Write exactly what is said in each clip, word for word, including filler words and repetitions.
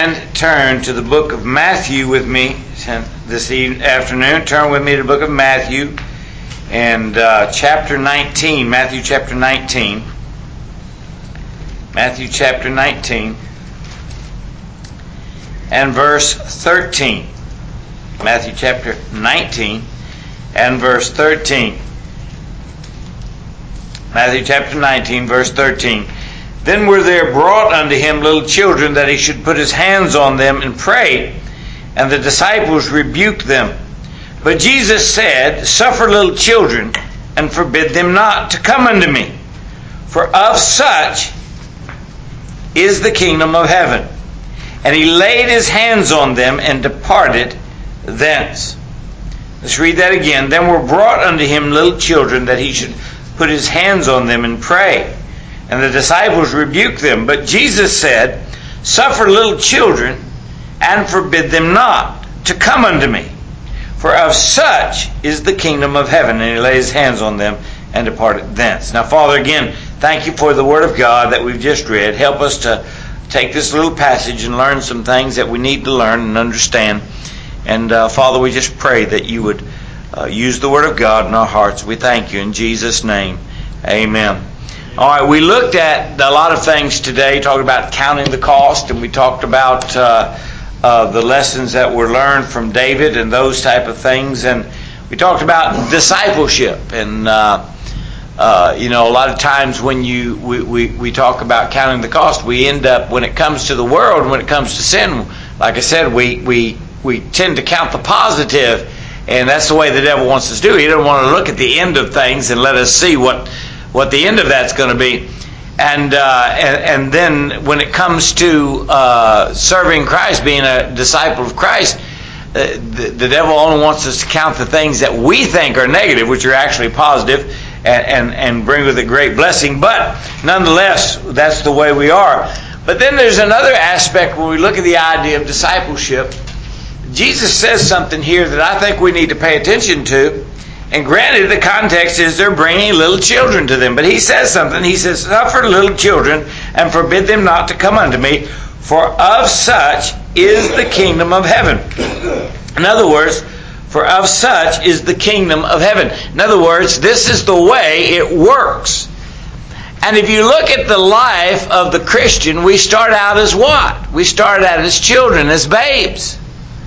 and turn to the book of Matthew with me this afternoon. Turn with me to the book of Matthew and uh, chapter nineteen. Matthew chapter nineteen. Matthew chapter nineteen and verse thirteen. Matthew chapter nineteen and verse thirteen. Matthew chapter nineteen, verse thirteen. Then were there brought unto him little children, that he should put his hands on them and pray. And the disciples rebuked them. But Jesus said, Suffer little children, and forbid them not to come unto me. For of such is the kingdom of heaven. And he laid his hands on them, and departed thence. Let's read that again. Then were brought unto him little children, that he should put his hands on them and pray. And the disciples rebuked them. But Jesus said, Suffer little children, and forbid them not to come unto me. For of such is the kingdom of heaven. And he laid his hands on them and departed thence. Now, Father, again, thank you for the Word of God that we've just read. Help us to take this little passage and learn some things that we need to learn and understand. And, uh, Father, we just pray that you would uh, use the Word of God in our hearts. We thank you in Jesus' name. Amen. All right, we looked at a lot of things today, talking about counting the cost, and we talked about uh, uh, the lessons that were learned from David and those type of things, and we talked about discipleship. And uh, uh, you know, a lot of times when you we, we, we talk about counting the cost, we end up, when it comes to the world, when it comes to sin, like I said, we we we tend to count the positive, and that's the way the devil wants us to do. He doesn't want to look at the end of things and let us see what. what the end of that's going to be. And, uh, and and then when it comes to uh, serving Christ, being a disciple of Christ, uh, the, the devil only wants us to count the things that we think are negative, which are actually positive, and, and, and bring with it great blessing. But nonetheless, that's the way we are. But then there's another aspect when we look at the idea of discipleship. Jesus says something here that I think we need to pay attention to. And granted, the context is they're bringing little children to them. But he says something. He says, Suffer little children, and forbid them not to come unto me, for of such is the kingdom of heaven. In other words, for of such is the kingdom of heaven. In other words, this is the way it works. And if you look at the life of the Christian, we start out as what? We start out as children, as babes.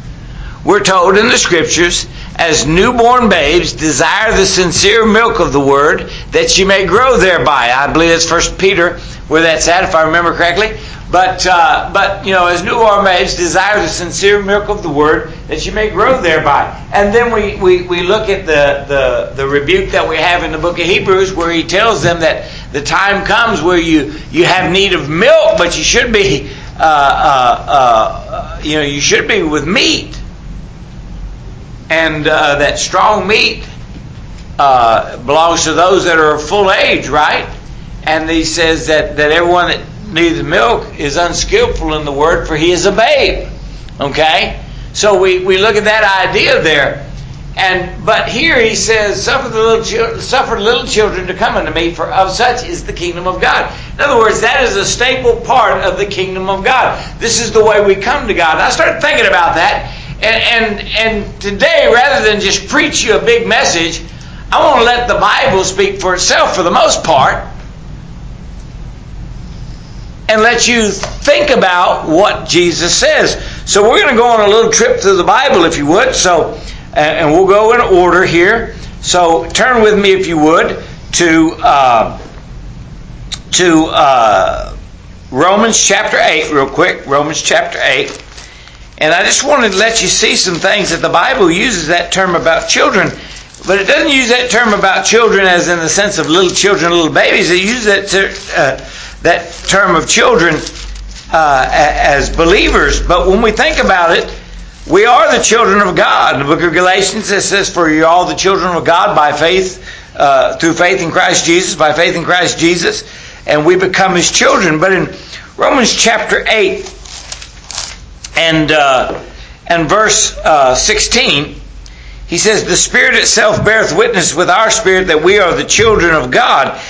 We're told in the Scriptures, as newborn babes, desire the sincere milk of the Word, that you may grow thereby. I believe it's First Peter where that's at, if I remember correctly. But, uh, but you know, as newborn babes, desire the sincere milk of the Word, that you may grow thereby. And then we, we, we look at the, the, the rebuke that we have in the book of Hebrews, where he tells them that the time comes where you, you have need of milk, but you should be, uh, uh, uh, you know, you should be with meat. And uh, that strong meat uh, belongs to those that are of full age, right? And he says that, that everyone that needs milk is unskillful in the word, for he is a babe. Okay? So we, we look at that idea there. And but here he says, Suffer the little children, suffer little children to come unto me, for of such is the kingdom of God. In other words, that is a staple part of the kingdom of God. This is the way we come to God. And I started thinking about that. And, and and today, rather than just preach you a big message, I want to let the Bible speak for itself for the most part, and let you think about what Jesus says. So we're going to go on a little trip through the Bible, if you would. So, and we'll go in order here. So turn with me, if you would, to uh, to uh, Romans chapter eight, real quick. Romans chapter eight. And I just wanted to let you see some things that the Bible uses that term about children. But it doesn't use that term about children as in the sense of little children, little babies. It uses that, ter- uh, that term of children uh, as believers. But when we think about it, we are the children of God. In the book of Galatians, it says, For you are all the children of God by faith, uh, through faith in Christ Jesus, by faith in Christ Jesus. And we become His children. But in Romans chapter eight, And uh, and verse uh, sixteen, he says, The Spirit itself beareth witness with our spirit that we are the children of God.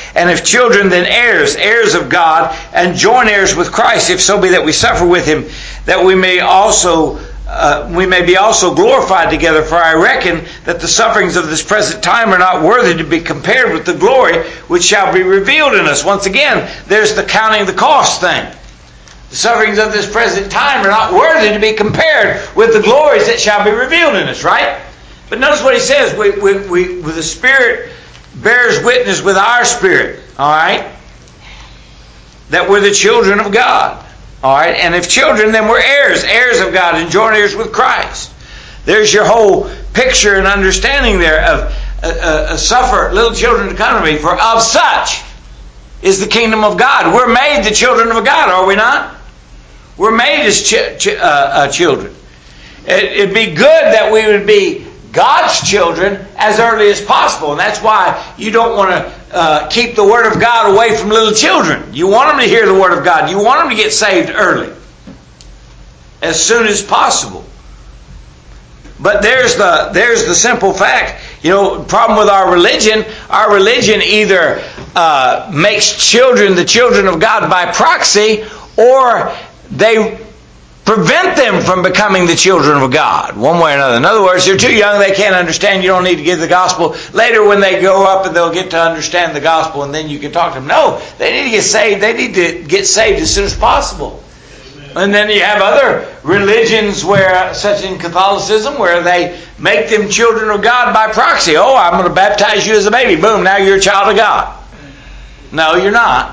And if children, then heirs, heirs of God, and joint heirs with Christ, if so be that we suffer with him, that we may also uh, we may be also glorified together. For I reckon that the sufferings of this present time are not worthy to be compared with the glory which shall be revealed in us. Once again, there's the counting the cost thing. The sufferings of this present time are not worthy to be compared with the glories that shall be revealed in us, right? But notice what he says. We, we, we, the Spirit bears witness with our spirit, all right, that we're the children of God. All right, and if children, then we're heirs, heirs of God, and joint heirs with Christ. There's your whole picture and understanding there of uh, uh, suffer little children to come to me, for of such is the kingdom of God. We're made the children of God, are we not? We're made as ch- ch- uh, uh, children. It, it'd be good that we would be God's children as early as possible, and that's why you don't want to Uh, keep the Word of God away from little children. You want them to hear the Word of God. You want them to get saved early, as soon as possible. But there's the there's the simple fact. You know, problem with our religion, our religion either uh, makes children the children of God by proxy, or they prevent them from becoming the children of God, one way or another. In other words, they're too young, they can't understand, you don't need to give the gospel. Later when they grow up and they'll get to understand the gospel, and then you can talk to them. No, they need to get saved. They need to get saved as soon as possible. And then you have other religions, where, such in Catholicism, where they make them children of God by proxy. Oh, I'm going to baptize you as a baby. Boom, now you're a child of God. No, you're not.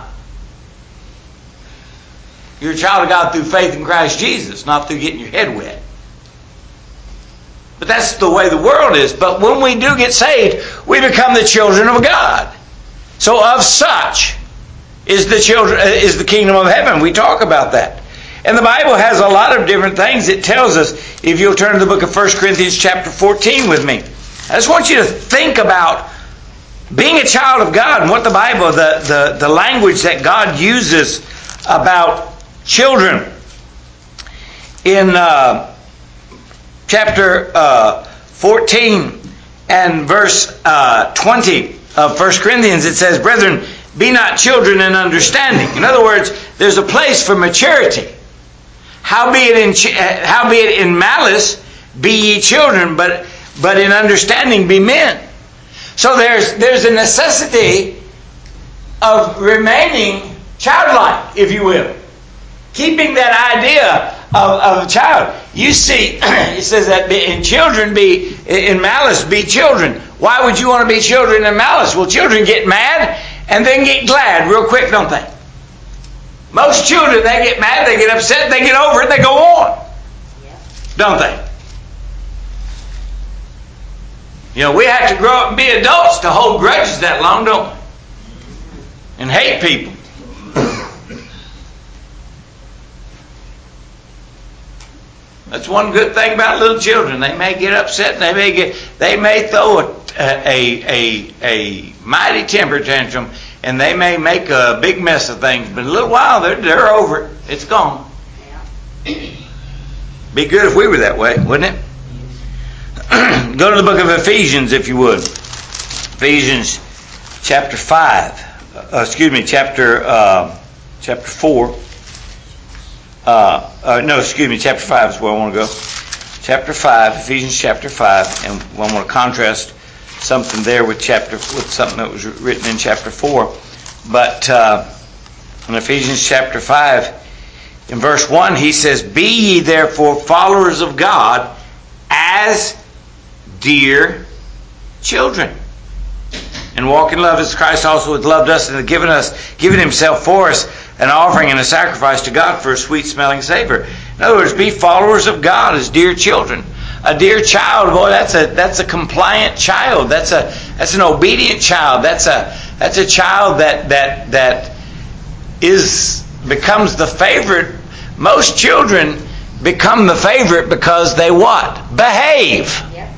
You're a child of God through faith in Christ Jesus, not through getting your head wet. But that's the way the world is. But when we do get saved, we become the children of God. So of such is the children is the kingdom of heaven. We talk about that. And the Bible has a lot of different things it tells us. If you'll turn to the book of First Corinthians chapter fourteen with me. I just want you to think about being a child of God and what the Bible, the, the, the language that God uses about children. In uh, chapter uh, fourteen and verse uh, twenty of First Corinthians, it says, "Brethren, be not children in understanding." In other words, there's a place for maturity. Howbeit in ch- howbeit in malice be ye children, but but in understanding be men. So there's there's a necessity of remaining childlike, if you will. Keeping that idea of, of a child. You see, it says that in children be, in malice be children. Why would you want to be children in malice? Well, children get mad and then get glad real quick, don't they? Most children, they get mad, they get upset, they get over it, they go on. Don't they? You know, we have to grow up and be adults to hold grudges that long, don't we? And hate people. That's one good thing about little children. They may get upset, and they may get, they may throw a, a, a, a mighty temper tantrum, and they may make a big mess of things. But in a little while, they're, they're over it. It's gone. Be good if we were that way, wouldn't it? Go to the book of Ephesians, if you would. Ephesians chapter five. Uh, excuse me, chapter uh, chapter four. Uh, uh, no, excuse me, chapter five is where I want to go. Chapter five, Ephesians chapter five, and I want to contrast something there with chapter with something that was written in chapter four. But uh, in Ephesians chapter five, in verse one, he says, "Be ye therefore followers of God as dear children, and walk in love as Christ also hath loved us and hath given us, given himself for us, an offering and a sacrifice to God for a sweet-smelling savor." In other words, be followers of God as dear children. A dear child, boy, that's a that's a compliant child. That's a that's an obedient child. That's a that's a child that that that is becomes the favorite. Most children become the favorite because they what? Behave. Yep.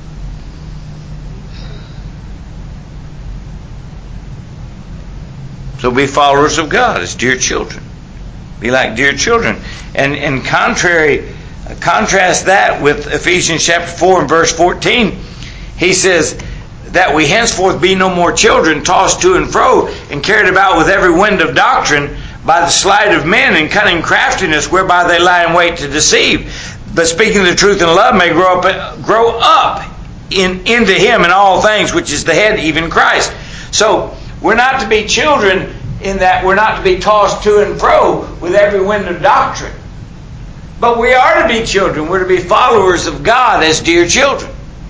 So be followers of God as dear children. Be like dear children. And in contrary, contrast that with Ephesians chapter four and verse fourteen. He says that we henceforth be no more children, tossed to and fro, and carried about with every wind of doctrine, by the sleight of men and cunning craftiness, whereby they lie in wait to deceive. But speaking the truth in love may grow up, grow up in, into him in all things, which is the head, even Christ. So we're not to be children in that we're not to be tossed to and fro with every wind of doctrine. But we are to be children. We're to be followers of God as dear children.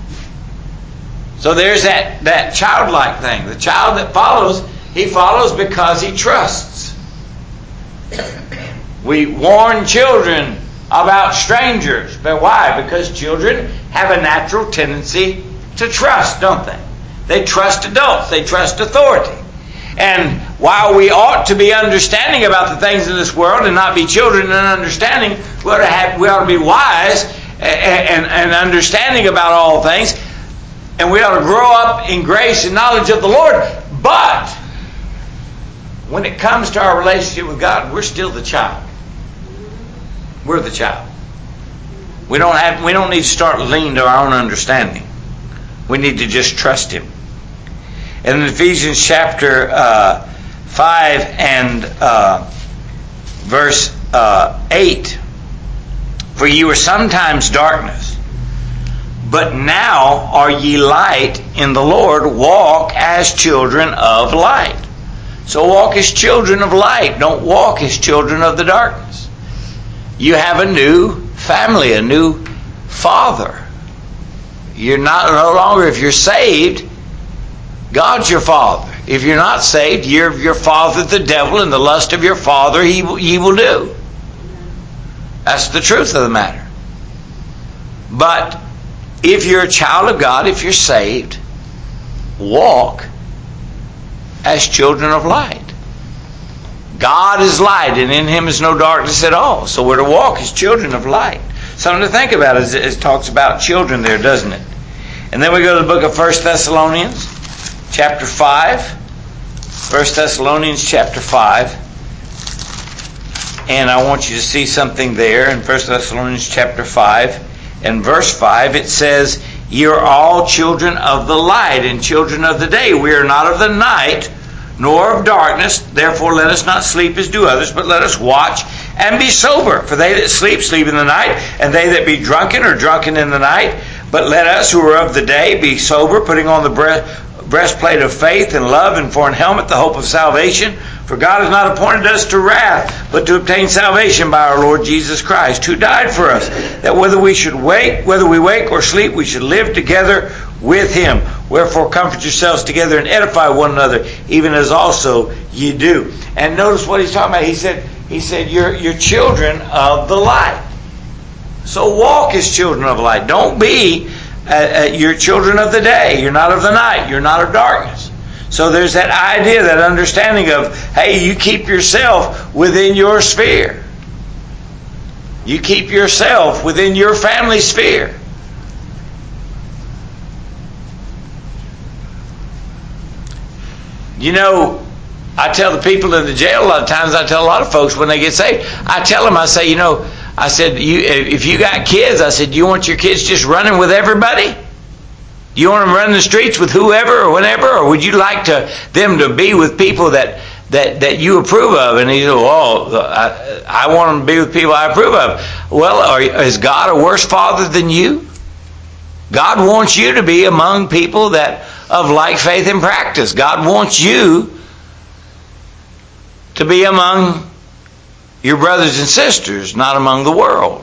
So there's that, that childlike thing. The child that follows, he follows because he trusts. We warn children about strangers. But why? Because children have a natural tendency to trust, don't they? They trust adults. They trust authority. And while we ought to be understanding about the things in this world and not be children in understanding, we ought to, have, we ought to be wise and, and, and understanding about all things. And we ought to grow up in grace and knowledge of the Lord. But when it comes to our relationship with God, we're still the child. We're the child. We don't have. We don't need to start leaning to our own understanding. We need to just trust Him. And in Ephesians chapter uh, five and uh, verse uh, eight, for ye were sometimes darkness, but now are ye light in the Lord. Walk as children of light. So walk as children of light. Don't walk as children of the darkness. You have a new family, a new father. You're not no longer, if you're saved, God's your father. If you're not saved, you're your father, the devil, and the lust of your father he, he will do. That's the truth of the matter. But if you're a child of God, if you're saved, walk as children of light. God is light, and in Him is no darkness at all. So we're to walk as children of light. Something to think about as it talks about children there, doesn't it? And then we go to the book of First Thessalonians, chapter five. First Thessalonians, chapter five. And I want you to see something there in First Thessalonians, chapter five. And verse five, it says, ye are all children of the light and children of the day. We are not of the night, nor of darkness. Therefore let us not sleep as do others, but let us watch and be sober. For they that sleep, sleep in the night, and they that be drunken are drunken in the night. But let us who are of the day be sober, putting on the breast, breastplate of faith and love, and for an helmet the hope of salvation. For God has not appointed us to wrath, but to obtain salvation by our Lord Jesus Christ, who died for us, that whether we should wake, whether we wake or sleep, we should live together with Him. Wherefore comfort yourselves together and edify one another, even as also ye do. And notice what he's talking about. He said, he said, you're, you're children of the light. So walk as children of light. Don't be, uh, uh, you're children of the day. You're not of the night. You're not of darkness. So there's that idea, that understanding of, hey, you keep yourself within your sphere. You keep yourself within your family sphere. You know, I tell the people in the jail a lot of times, I tell a lot of folks when they get saved, I tell them, I say, you know, I said, you, if you got kids, I said, do you want your kids just running with everybody? Do you want them running the streets with whoever or whenever? Or would you like to them to be with people that, that, that you approve of? And he said, well, I, I want them to be with people I approve of. Well, are, is God a worse father than you? God wants you to be among people that of like faith and practice. God wants you to be among your brothers and sisters, not among the world.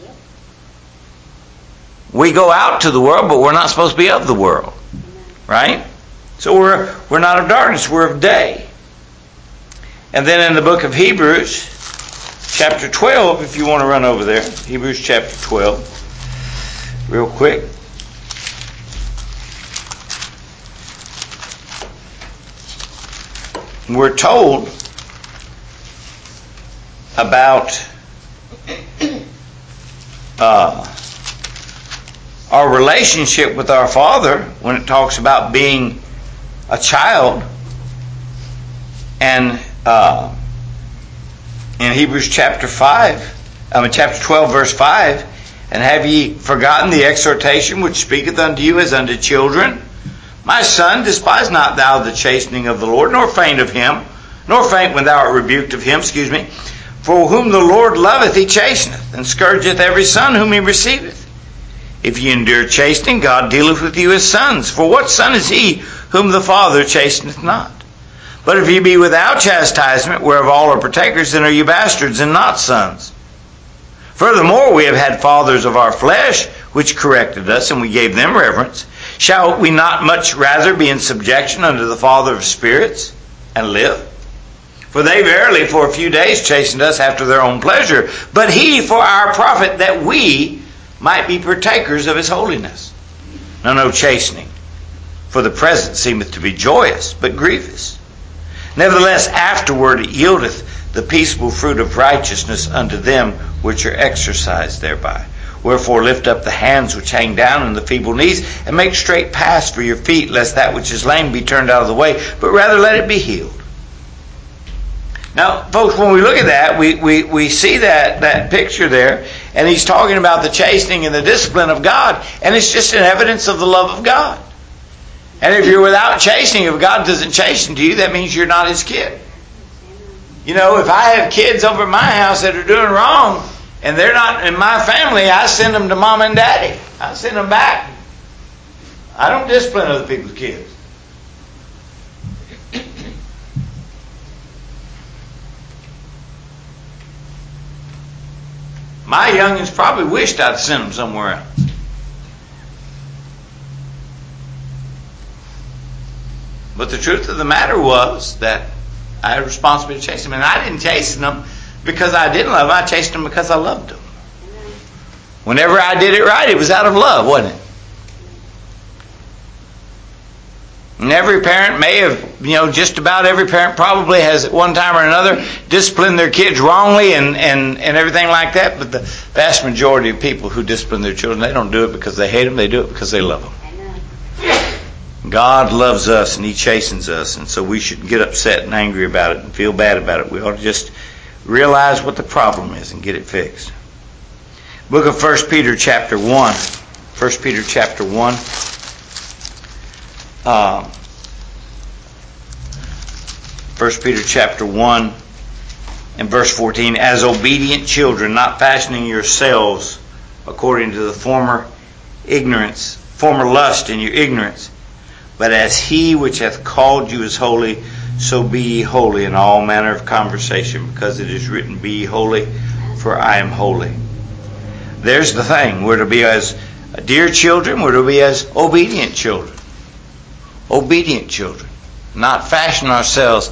We go out to the world, but we're not supposed to be of the world. Right? So we're we're not of darkness, we're of day. And then in the book of Hebrews, chapter twelve, if you want to run over there, Hebrews chapter twelve, real quick. We're told about uh, our relationship with our Father when it talks about being a child. And uh, in Hebrews chapter five, I mean chapter twelve, verse five, and have ye forgotten the exhortation which speaketh unto you as unto children? My son, despise not thou the chastening of the Lord, nor faint of him, nor faint when thou art rebuked of him, excuse me. For whom the Lord loveth, he chasteneth, and scourgeth every son whom he receiveth. If ye endure chastening, God dealeth with you as sons. For what son is he whom the Father chasteneth not? But if ye be without chastisement, whereof all are partakers, then are ye bastards and not sons. Furthermore, we have had fathers of our flesh, which corrected us, and we gave them reverence. Shall we not much rather be in subjection unto the Father of spirits, and live? For they verily for a few days chastened us after their own pleasure, but he for our profit, that we might be partakers of his holiness. Now no chastening for the present seemeth to be joyous, but grievous. Nevertheless afterward it yieldeth the peaceable fruit of righteousness unto them which are exercised thereby. Wherefore lift up the hands which hang down and the feeble knees, and make straight paths for your feet, lest that which is lame be turned out of the way, but rather let it be healed. Now, folks, when we look at that, we, we, we see that, that picture there, and he's talking about the chastening and the discipline of God, and it's just an evidence of the love of God. And if you're without chastening, if God doesn't chasten to you, that means you're not his kid. You know, if I have kids over at my house that are doing wrong, and they're not in my family, I send them to mom and daddy. I send them back. I don't discipline other people's kids. My youngins probably wished I'd sent them somewhere else. But the truth of the matter was that I had a responsibility to chasten them. And I didn't chasten them because I didn't love them. I chastened them because I loved them. Whenever I did it right, it was out of love, wasn't it? And every parent may have, you know, just about every parent probably has at one time or another disciplined their kids wrongly and, and, and everything like that. But the vast majority of people who discipline their children, they don't do it because they hate them. They do it because they love them. God loves us and he chastens us. And so we shouldn't get upset and angry about it and feel bad about it. We ought to just realize what the problem is and get it fixed. Book of First Peter chapter one. First Peter chapter one. Uh, First Peter chapter one and verse fourteen. As obedient children, not fashioning yourselves according to the former ignorance, former lust in your ignorance, but as he which hath called you is holy, so be ye holy in all manner of conversation, because it is written, be ye holy, for I am holy. There's the thing. We're to be as dear children. We're to be as obedient children. Obedient children. Not fashion ourselves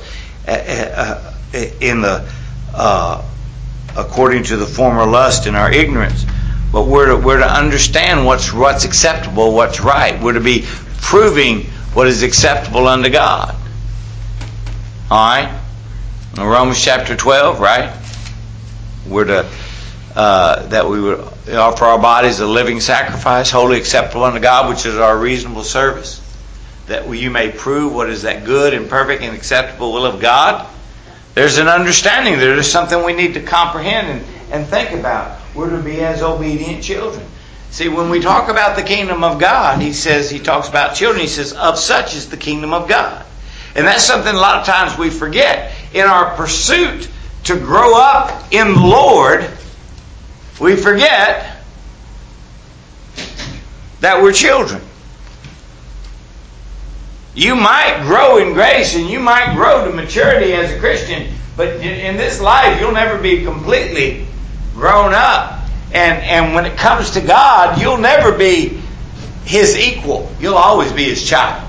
in the uh, according to the former lust in our ignorance, but we're to, we're to understand what's what's acceptable, what's right. We're to be proving what is acceptable unto God. All right? In Romans chapter twelve, right? We're to uh, that we would offer our bodies a living sacrifice, wholly acceptable unto God, which is our reasonable service, that you may prove what is that good and perfect and acceptable will of God. There's an understanding there. There's something we need to comprehend and, and think about. We're to be as obedient children. See, when we talk about the kingdom of God, he says, he talks about children, he says, of such is the kingdom of God. And that's something a lot of times we forget. In our pursuit to grow up in the Lord, we forget that we're children. You might grow in grace and you might grow to maturity as a Christian, but in this life you'll never be completely grown up. And, and when it comes to God, you'll never be his equal. You'll always be his child.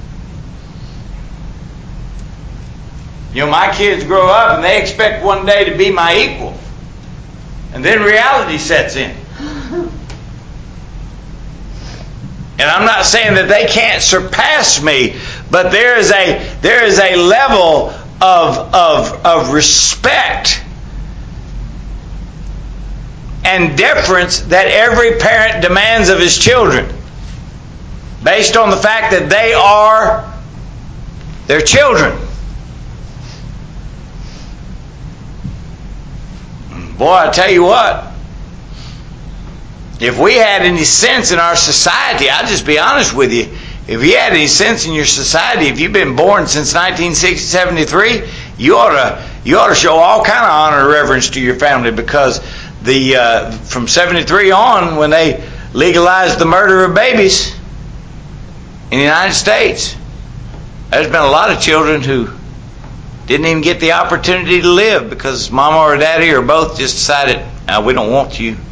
You know, my kids grow up and they expect one day to be my equal. And then reality sets in. And I'm not saying that they can't surpass me, but there is a there is a level of of of respect and deference that every parent demands of his children, based on the fact that they are their children. Boy, I tell you what, if we had any sense in our society, I'll just be honest with you, if you had any sense in your society, if you've been born since nineteen seventy-three, you ought to you ought to show all kind of honor and reverence to your family, because the uh, from seventy-three on, when they legalized the murder of babies in the United States, there's been a lot of children who didn't even get the opportunity to live because mama or daddy or both just decided, no, we don't want you.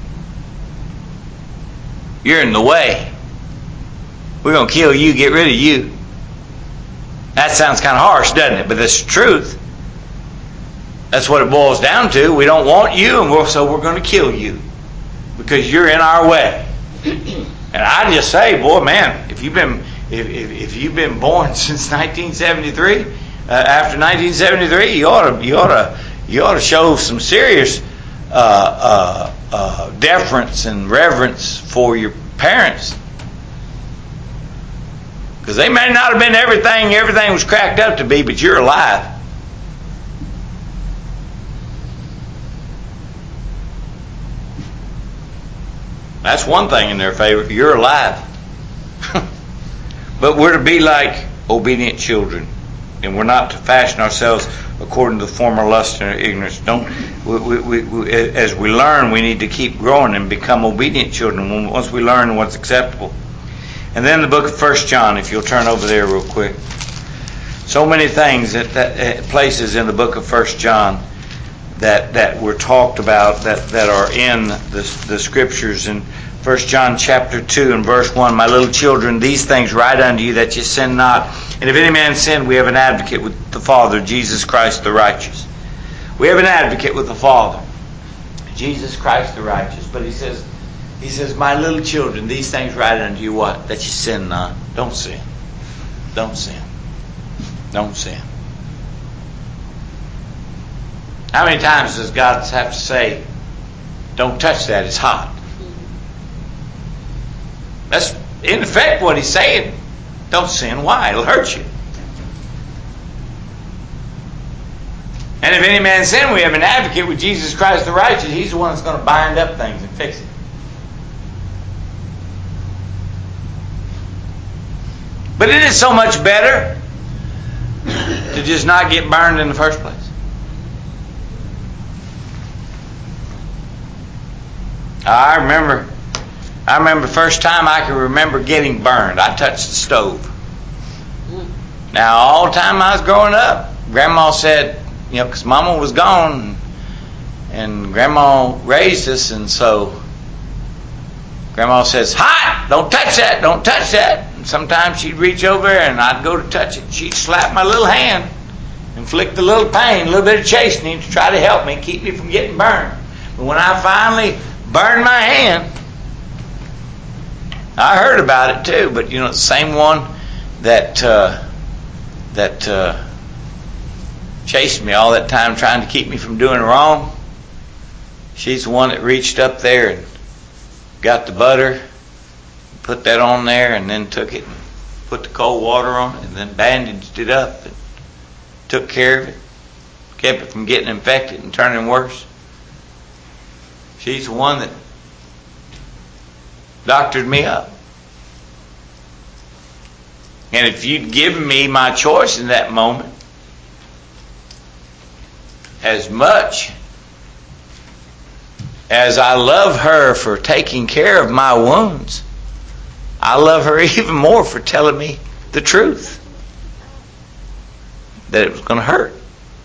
You're in the way. We're going to kill you, get rid of you. That sounds kind of harsh, doesn't it? But that's the truth. That's what it boils down to. We don't want you, and we're, so we're going to kill you because you're in our way. And I just say, boy, man, if you've been if, if, if you've been born since nineteen seventy-three, uh, after nineteen seventy-three, you ought to you ought to you ought to show some serious uh, uh, uh, deference and reverence for your parents, because they may not have been everything everything was cracked up to be, but you're alive. That's one thing in their favor. You're alive. But we're to be like obedient children, and we're not to fashion ourselves according to the former lust and ignorance. Don't. We, we, we, as we learn, we need to keep growing and become obedient children once we learn what's acceptable. And then the book of First John, if you'll turn over there real quick. So many things that, that places in the book of First John that that were talked about that, that are in the, the scriptures. In First John chapter two and verse one, my little children, these things write unto you that you sin not. And if any man sin, we have an advocate with the Father, Jesus Christ the righteous. We have an advocate with the Father, Jesus Christ the righteous. But he says, he says, my little children, these things write unto you what? That you sin not. Don't sin. Don't sin. Don't sin. How many times does God have to say, don't touch that, it's hot? That's in effect what he's saying. Don't sin. Why? It'll hurt you. And if any man sin, we have an advocate with Jesus Christ the righteous. He's the one that's going to bind up things and fix it. But it is so much better to just not get burned in the first place. I remember, I remember the first time I can remember getting burned. I touched the stove. Now, all the time I was growing up, Grandma said, you know, because Mama was gone, and Grandma raised us, and so Grandma says, hot! Don't touch that! Don't touch that! And sometimes she'd reach over and I'd go to touch it. She'd slap my little hand, inflict a little pain, a little bit of chastening to try to help me, keep me from getting burned. But when I finally burned my hand, I heard about it too, but you know, the same one that uh, that uh, chased me all that time trying to keep me from doing wrong, she's the one that reached up there and got the butter, put that on there, and then took it and put the cold water on it, and then bandaged it up and took care of it, kept it from getting infected and turning worse. She's the one that doctored me up. And if you'd given me my choice in that moment, as much as I love her for taking care of my wounds, I love her even more for telling me the truth, that it was going to hurt.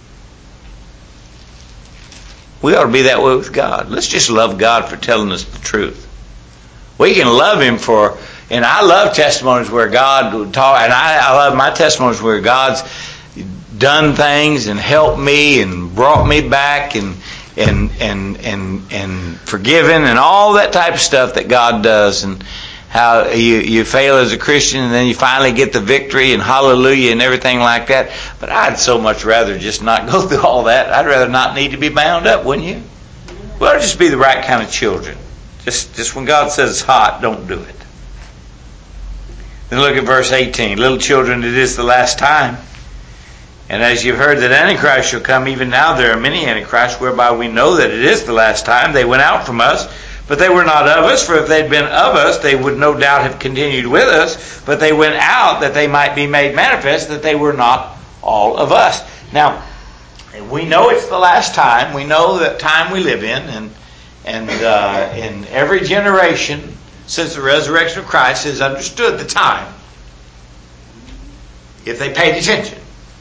We ought to be that way with God. Let's just love God for telling us the truth. We can love Him for, and I love testimonies where God would talk, and I, I love my testimonies where God's done things and helped me and brought me back and and and and and forgiven and all that type of stuff that God does, and how you, you fail as a Christian and then you finally get the victory and hallelujah and everything like that. But I'd so much rather just not go through all that. I'd rather not need to be bound up, wouldn't you? Well, just be the right kind of children. Just, just when God says it's hot, don't do it. Then look at verse eighteen. Little children, it is the last time. And as you've heard that Antichrist shall come, even now there are many Antichrists, whereby we know that it is the last time. They went out from us, But they were not of us, for if they'd been of us, they would no doubt have continued with us. But they went out that they might be made manifest that they were not all of us. Now, we know it's the last time. We know that time we live in, and and uh, in every generation since the resurrection of Christ has understood the time, if they paid attention.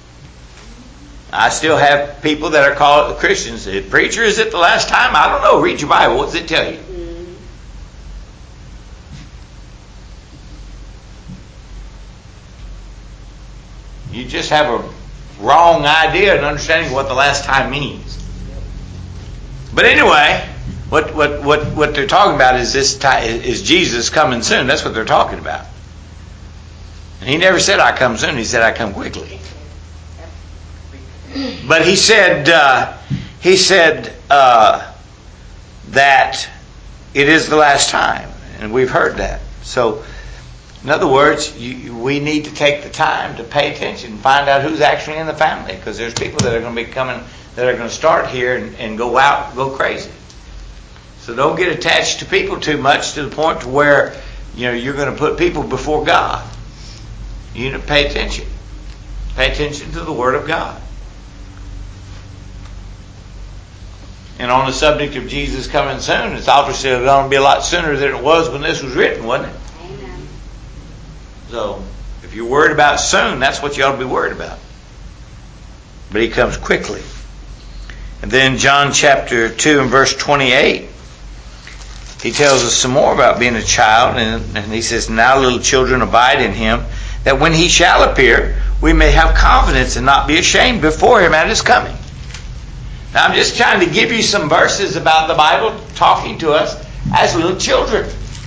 I still have people that are called Christians. Preacher, is it the last time? I don't know. Read your Bible. What does it tell you? You just have a wrong idea and understanding what the last time means. But anyway, what what what, what they're talking about is this time, is Jesus coming soon. That's what they're talking about. And he never said I come soon. He said I come quickly. But he said uh, he said uh, that it is the last time, and we've heard that. So, in other words, you, we need to take the time to pay attention and find out who's actually in the family, because there's people that are going to be coming that are going to start here and, and go out, go crazy. So don't get attached to people too much to the point to where you know you're going to put people before God. You need to pay attention. Pay attention to the Word of God. And on the subject of Jesus coming soon, it's obviously going to be a lot sooner than it was when this was written, wasn't it? Amen. So, if you're worried about soon, that's what you ought to be worried about. But he comes quickly. And then John chapter two and verse twenty-eight, he tells us some more about being a child. And, and he says, now little children abide in him, that when he shall appear, we may have confidence and not be ashamed before him at his coming. Now I'm just trying to give you some verses about the Bible talking to us as little children.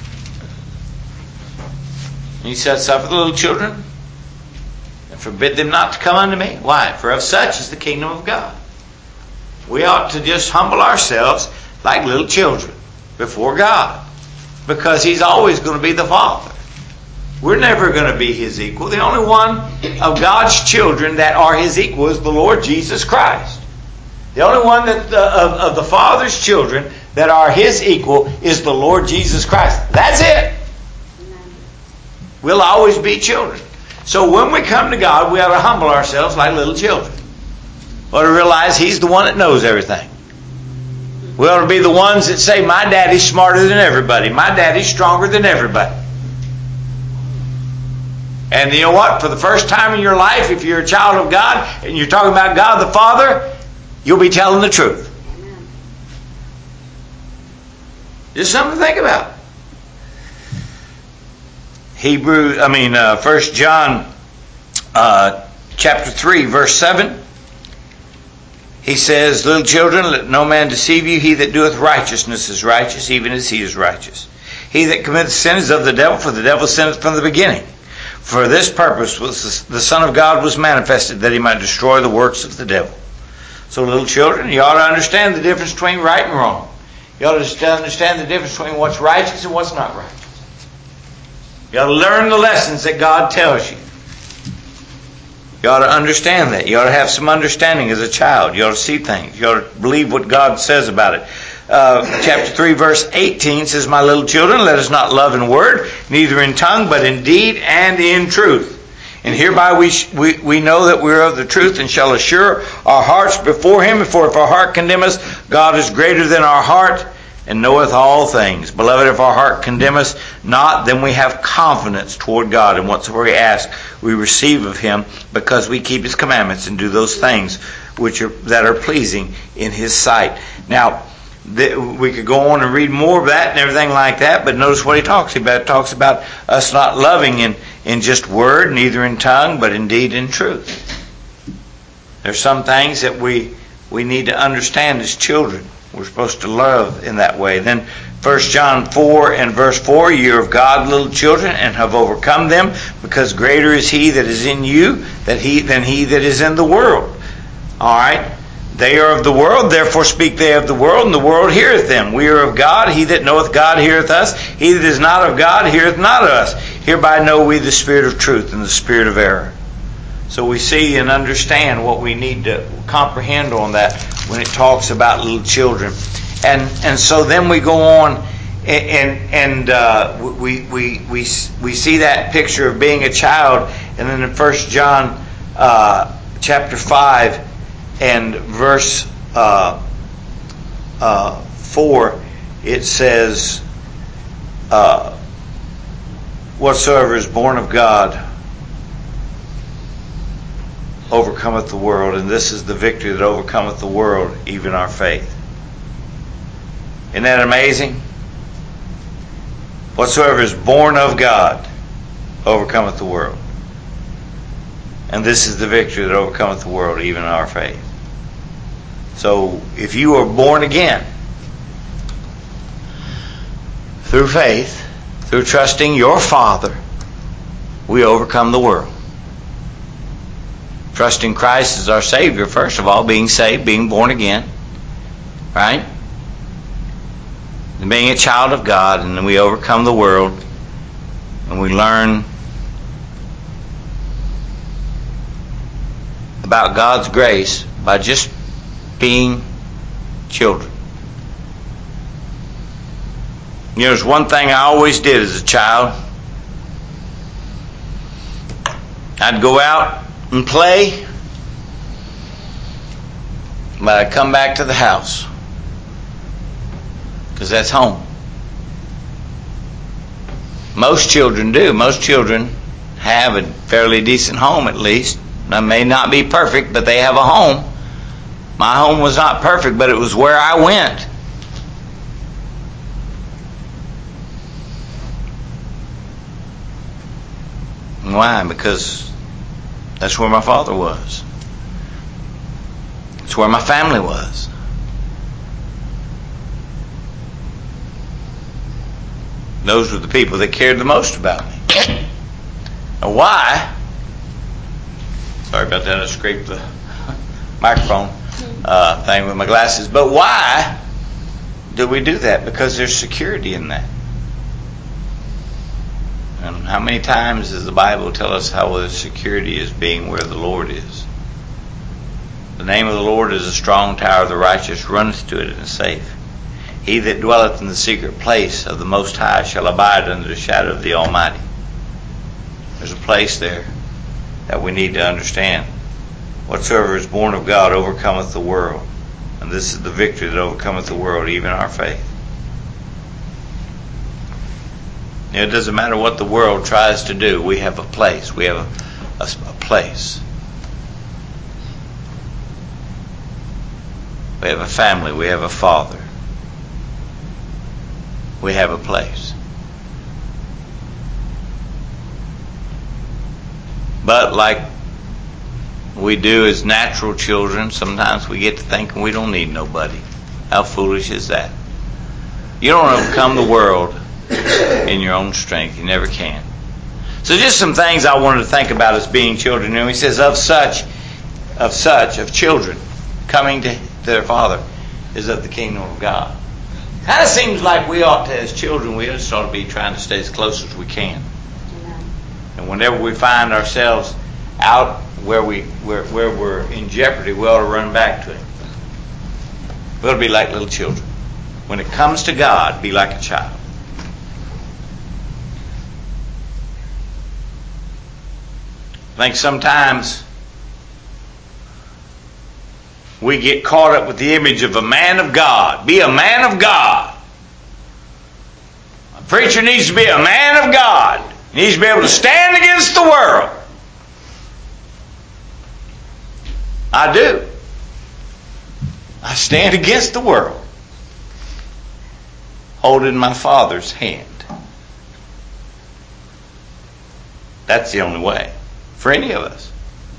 And he said, suffer the little children and forbid them not to come unto me. Why? For of such is the kingdom of God. We ought to just humble ourselves like little children before God, because he's always going to be the Father. We're never going to be his equal. The only one of God's children that are his equal is the Lord Jesus Christ. The only one that uh, of, of the Father's children that are his equal is the Lord Jesus Christ. That's it. We'll always be children. So when we come to God, we ought to humble ourselves like little children. We ought to realize he's the one that knows everything. We ought to be the ones that say, my daddy's smarter than everybody. My daddy's stronger than everybody. And you know what? For the first time in your life, if you're a child of God and you're talking about God the Father, you'll be telling the truth. Amen. Just something to think about. Hebrew, I mean, uh, First John, uh, chapter three, verse seven. He says, little children, let no man deceive you. He that doeth righteousness is righteous, even as he is righteous. He that committeth sin is of the devil, for the devil sinneth from the beginning. For this purpose was the Son of God was manifested, that he might destroy the works of the devil. So little children, you ought to understand the difference between right and wrong. You ought to understand the difference between what's righteous and what's not righteous. You ought to learn the lessons that God tells you. You ought to understand that. You ought to have some understanding as a child. You ought to see things. You ought to believe what God says about it. Uh, chapter three, verse eighteen says, my little children, let us not love in word, neither in tongue, but in deed and in truth. And hereby we, sh- we we know that we are of the truth, and shall assure our hearts before him. For if our heart condemn us, God is greater than our heart, and knoweth all things. Beloved, if our heart condemn us not, then we have confidence toward God, and whatsoever we ask, we receive of him, because we keep his commandments and do those things which are that are pleasing in his sight. Now, th- we could go on and read more of that and everything like that, but notice what he talks about. He talks about us not loving in, in just word, neither in tongue, but in deed and truth. There's some things that we we need to understand as children. We're supposed to love in that way. Then First John four and verse four, you are of God, little children, and have overcome them, because greater is he that is in you that he, than he that is in the world. All right? They are of the world, therefore speak they of the world, and the world heareth them. We are of God, he that knoweth God heareth us. He that is not of God heareth not us. Hereby know we the spirit of truth and the spirit of error. So we see and understand what we need to comprehend on that when it talks about little children. And and so then we go on and and uh, we we we we see that picture of being a child, and then in First John uh, chapter five and verse uh, uh, four, it says, uh, "Whatsoever is born of God overcometh the world, and this is the victory that overcometh the world, even our faith." Isn't that amazing? Whatsoever is born of God overcometh the world. And this is the victory that overcometh the world, even our faith. So, if you are born again, through faith, through trusting your Father, we overcome the world. Trusting Christ as our Savior, first of all, being saved, being born again, right? And being a child of God, and then we overcome the world, and we learn about God's grace by just being children. You know, there's one thing I always did as a child. I'd go out and play, but I'd come back to the house, because that's home. Most children do. Most children have a fairly decent home, at least. It may not be perfect, but they have a home. My home was not perfect, but it was where I went. Why? Because that's where my father was. It's where my family was. Those were the people that cared the most about me. Now, why? Sorry about that. I scraped the microphone uh, thing with my glasses. But why do we do that? Because there's security in that. And how many times does the Bible tell us how the security is being where the Lord is? The name of the Lord is a strong tower. The righteous runneth to it and is safe. He that dwelleth in the secret place of the Most High shall abide under the shadow of the Almighty. There's a place there that we need to understand. Whatsoever is born of God overcometh the world. And this is the victory that overcometh the world, even our faith. You know, it doesn't matter what the world tries to do. We have a place. We have a, a, a place. We have a family. We have a father. We have a place. But like we do as natural children, sometimes we get to thinking we don't need nobody. How foolish is that? You don't overcome the world in your own strength. You never can. So just some things I wanted to think about as being children. And he says, of such, of such, of children coming to their father is of the kingdom of God. Kind of seems like we ought to, as children, we just ought to be trying to stay as close as we can. Amen. And whenever we find ourselves out where we where, where we're in jeopardy, we ought to run back to Him. We ought to be like little children. When it comes to God, be like a child. I think sometimes we get caught up with the image of a man of God. Be a man of God. A preacher needs to be a man of God. He needs to be able to stand against the world. I do. I stand against the world, holding my Father's hand. That's the only way for any of us.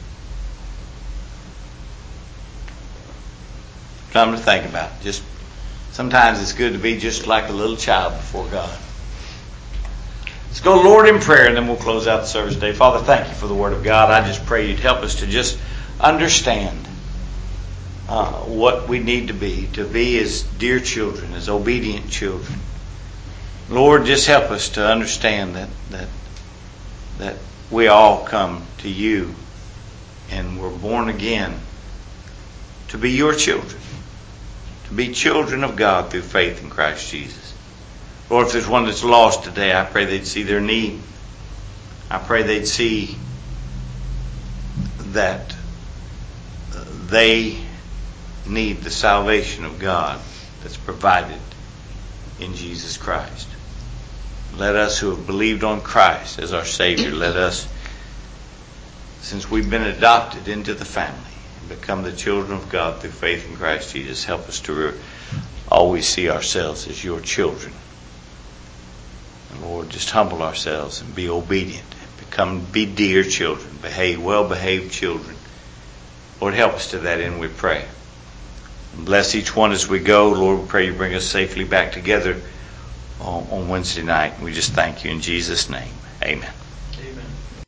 Something to think about. Just sometimes it's good to be just like a little child before God. Let's go, Lord, in prayer, and then we'll close out the service today. Father, thank you for the Word of God. I just pray you'd help us to just understand uh, what we need to be, to be as dear children, as obedient children. Lord, just help us to understand that that that we all come to you and we're born again to be your children, to be children of God through faith in Christ Jesus. Lord, if there's one that's lost today, I pray they'd see their need. I pray they'd see that they need the salvation of God that's provided in Jesus Christ. Let us who have believed on Christ as our Savior, let us, since we've been adopted into the family and become the children of God through faith in Christ Jesus, help us to re- always see ourselves as your children. And Lord, just humble ourselves and be obedient. Become, be dear children. Behave, well-behaved children. Lord, help us to that end, we pray. And bless each one as we go. Lord, we pray you bring us safely back together on, on Wednesday night. We just thank you in Jesus' name. Amen.